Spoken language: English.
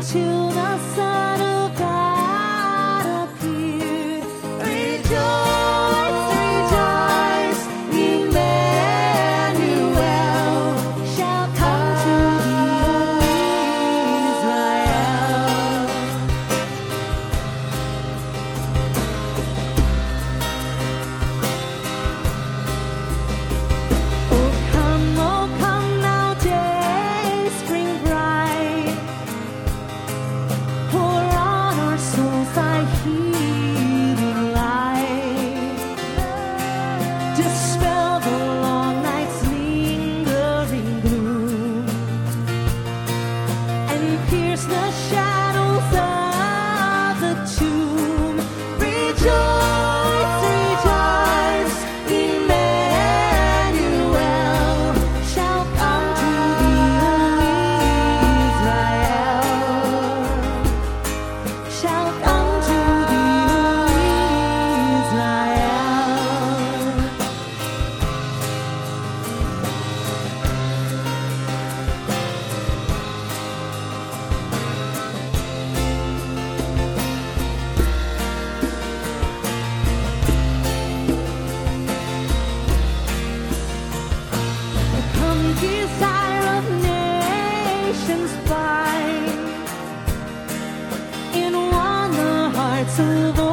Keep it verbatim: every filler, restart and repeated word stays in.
till the Son of God appeared. Rejoice, rejoice, Emmanuel shall come to thee, Israel. Oh come, oh come now, day spring bright, pour on our souls thy healing light. Dispel the long night's lingering gloom, and pierce the shadows of the tomb. Rejoice, rejoice, Emmanuel shall come to thee, Israel. Shall come to thee, Israel. Come, desire of nations, bind in one the hearts of